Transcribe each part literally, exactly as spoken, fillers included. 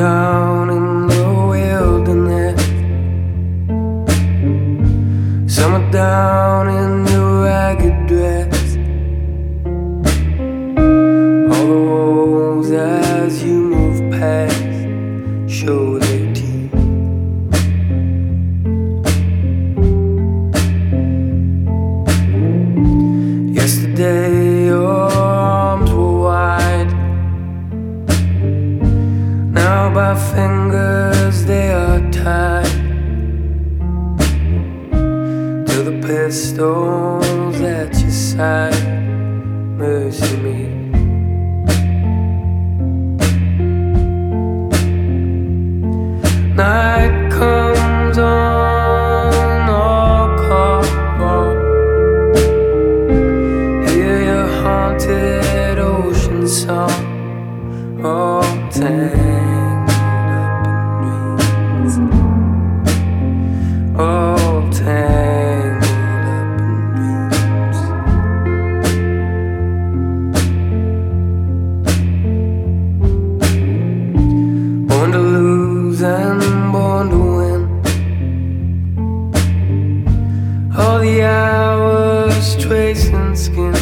down in the wilderness. Some are down in your ragged dress. All the wolves as you move past show their teeth. Yesterday your arms were wide. Now by fingers they are tied to the pistols at your side. Mercy me. Night comes on, all caught up. Hear your haunted ocean song, all tangled up in dreams, all tangled up in dreams. Born to lose and born to win. All the hours tracing skin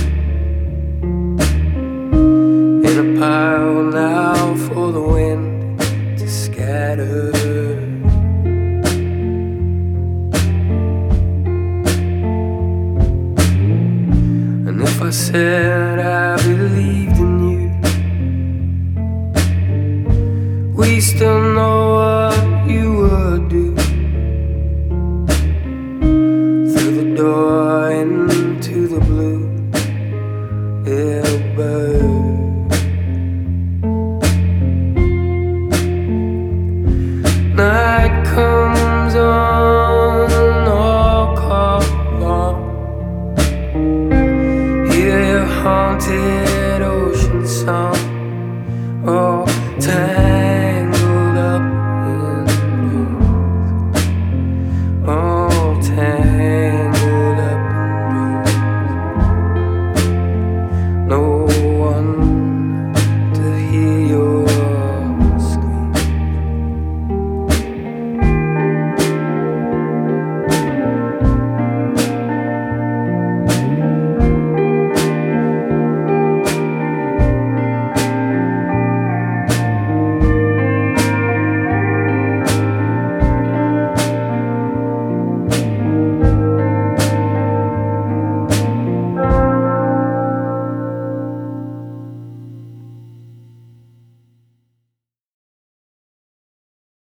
in a pile now for the wind to scatter. And if I said I believed in you, we still know what you would do. Through the door into the blue,